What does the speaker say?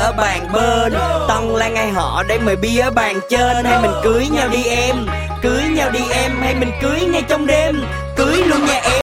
ở bàn bên. Tân Lan ai họ để mời bia ở bàn trên. Hay mình cưới nhau đi em, cưới nhau đi em, hay mình cưới ngay trong đêm, cưới luôn nha em.